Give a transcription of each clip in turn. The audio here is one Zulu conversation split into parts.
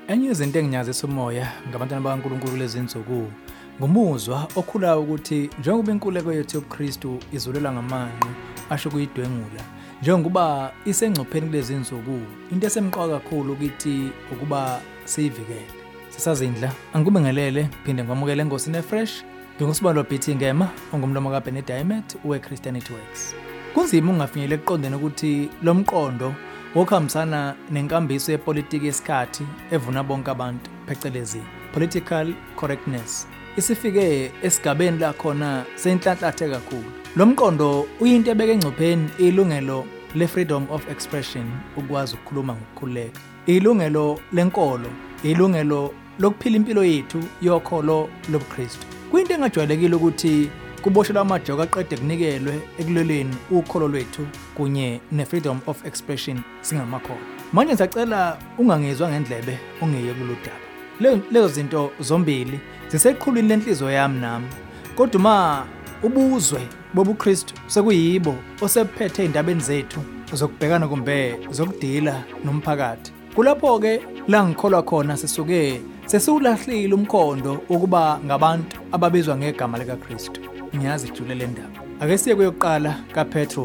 Enye izinto enginyazisa umoya ngabantwana bakaNkulunkulu lezinsuku ngumuzwa okhulayo ukuthi njengoba inkululeko yethu yobuKristu izulela ngamanqe asho kuyidwengula, njengoba isengcupheni kulezinsuku, into esemqoka kakhulu kithi ukuba siyivikele. Sisazindla angikubingelele phinde ngamukele enkosini fresh. Ngingusibalo Bhithi Ngema ongumlomo kaBenedict we-Christianity Works. Kunzima ungafinyelele ekuqondeni ukuthi lo mqondo wokuhambisana nenkambiso yepolitiki yesikhathi evuna bonke abantu phecelezi political correctness isifike esigabeni la khona senhlanhlathe kakhulu. Lo mqondo uyinto ebeka engcupheni ilungelo le-freedom of expression, ukwazi ukukhuluma ngokukhululeka, ilungelo lenkolo, ilungelo lokuphila impilo yethu yokholo lobuKristu. Kuyinto engajwayelekile ukuthi kuboshelwa amajoka aqede kunikelwe ekulweleni ukholo lwethu kunye ne-freedom of expression singamakholwa. Manje ngisacela ungangezwa ngendlebe ungeye kulolu daba. Lezo zinto zombili ziseqhulwini lenhliziyo yami nami, kodwa uma ubuzwe bobuKristu sekuyibo osebuphethe indabeni zethu zokubhekana kumbe zokudila nomphakathi, kulapho-ke la ngikholwa khona sesiwulahlile umkhondo ukuba ngabantu ababizwa ngegama likaKristu. Ngiyazi ijule le ndaba. Ake siye kuyokuqala kaPetru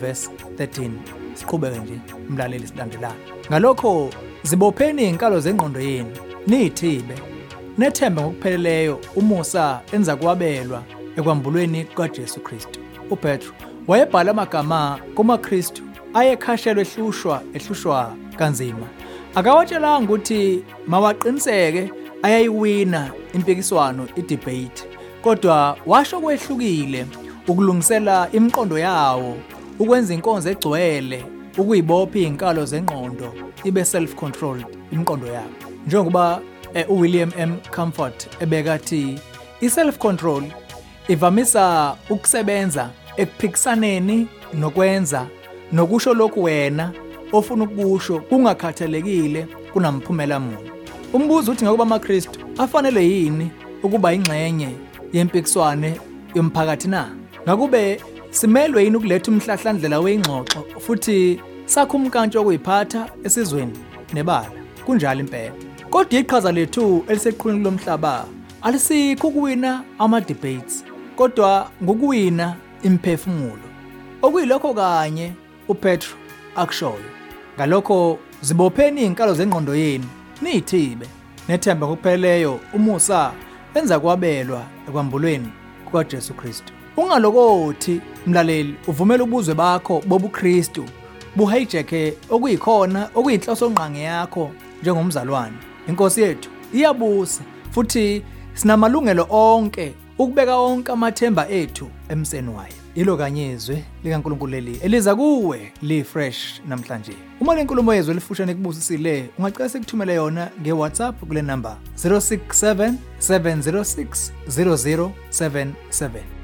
1:13. Siqhubeke nje umlaleli silandelana. Ngalokho zibopheni izinkalo zengqondo yenu, niyithibe, nethembe ngokupheleleyo umusa enza kwabelwa ekwambulweni kaJesu Kristu. uPetru wayebhala amagama kumaKristu ayekhashelwe ehlushwa kanzima. Akawatshelanga ukuthi mawaqiniseke ayayiwina impikiswano, idebate, kodwa washo kwehlukile ukulungisela imiqondo yawo, ukwenza inkonzo egcwele, ukuyibopha izinkalo zengqondo ibe self-controlled imiqondo yabo. Njengoba uWilliam M. Comfort ebeka athi, i-self-control ivamisa ukusebenza ekuphikisaneni nokwenza nokusho lokhu wena ofuna ukusho kungakhathalekile kunamphumela muni. Umbuzo uthi ngakuba amaKristu afanele yini ukuba ingxenye yempikiswane yomphakathi na? Ngakube simelwe yini ukuletha umhlahlandlela weingxoxo futhi sakho umkantsho okuyiphatha esizweni nebala? Kunjalo impela. Kodwa iqhaza lethu eliseqhulwini lomhlaba alisikho ukuwina ama-debates, kodwa ngokuwina imphefumulo. Okuyilokho kanye uPetru akushoyo. Ngalokho zibopheni izinkalo zengqondo yenu, niyithibe, nethembe ngokupheleleyo umusa enza kwabelwa ekwambulweni kukaJesu Kristu. Ungalokothi mlaleli uvumela ubuzwe bakho bobuKristu buhijeke okuyikhona okuyinhloso ngqange yakho njengomzalwane. Inkosi yethu iyabusa futhi sinamalungelo onke ukubeka onke amathemba ethu emseni wayo. Ilo kanyezwe likaNkulunkulu leli eliza kuwe li-fresh namhlanje. Uma le nkulumo yezwe lifushane kubusisile, ungacela sikuthumele yona ngeWhatsApp kule number 067 706 0077.